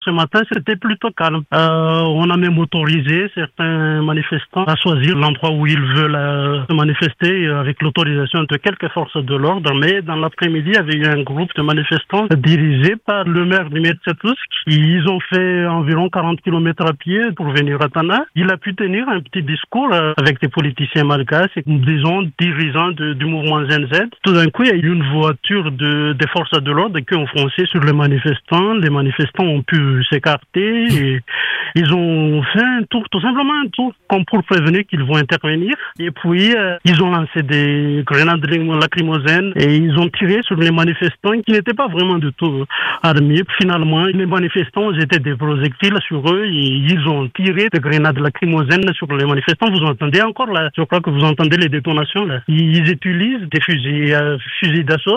Ce matin, c'était plutôt calme. On a même autorisé certains manifestants à choisir l'endroit où ils veulent se manifester avec l'autorisation de quelques forces de l'ordre. Mais dans l'après-midi, il y avait eu un groupe de manifestants dirigé par le maire du Metsetousk. Ils ont fait environ 40 kilomètres à pied pour venir à Tana. Il a pu tenir un petit discours avec des politiciens malgaches et disons dirigeants du mouvement ZenZ. Tout d'un coup, il y a eu une voiture des forces de l'ordre qui ont foncé sur les manifestants. Les manifestants ont pu s'écarter et ils ont fait un tour, tout simplement un tour, comme pour prévenir qu'ils vont intervenir. Et puis, ils ont lancé des grenades lacrymogènes et ils ont tiré sur les manifestants qui n'étaient pas vraiment du tout armés. Finalement, les manifestants étaient des projectiles sur eux et ils ont tiré des grenades lacrymogènes sur les manifestants. Vous entendez encore là? Je crois que vous entendez les détonations là. Ils utilisent des fusils d'assaut.